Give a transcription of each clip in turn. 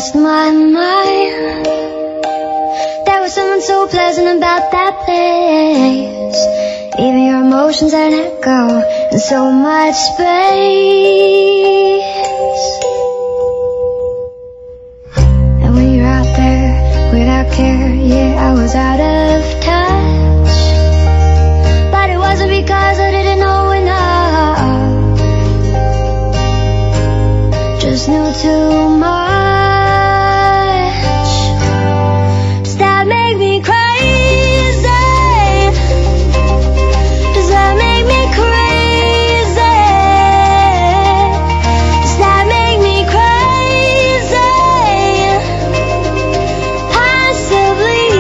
lost my mind. There was something so pleasant about that place. Even your emotions had an echo and so much space. And when you're out there without care, yeah, I was out of touch. But it wasn't because I didn't know enough, just knew too much. Does that make me crazy? Does that make me crazy? Does that make me crazy? Possibly.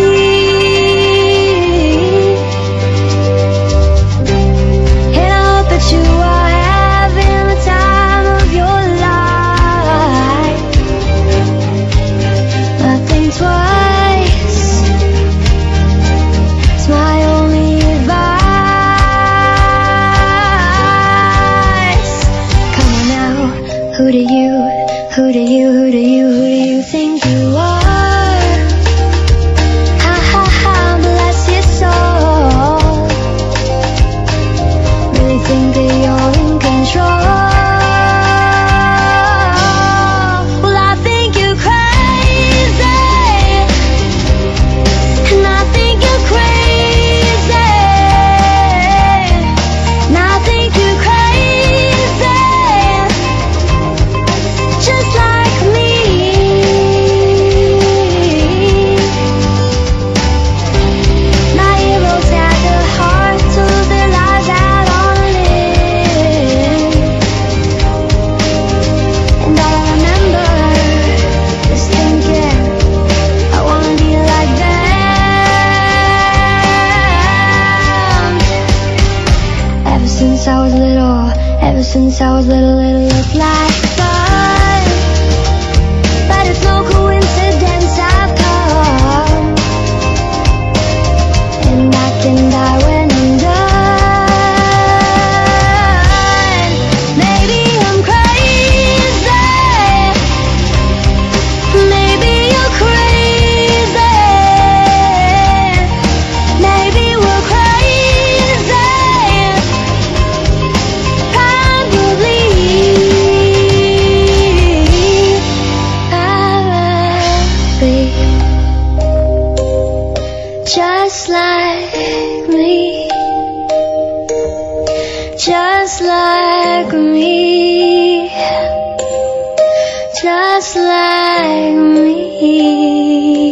And I hope that you are having the time of your life. Nothing twice. It's my only advice. Come on now, who do you think you are? Ha ha ha, bless your soul. Really think that you're in control? Well, I think you're crazy, and I think you're crazy, and I think you're crazy, just like me. My heroes had the heart to live their lives out on a limb. And all I remember is thinking, I wanna be like them. Ever since I was little, it looked like fun. But it's no coincidence I've come, and I can die when I'm done. Maybe I'm crazy, maybe you're crazy, maybe we're crazy, probably. Just like me, just like me, just like me.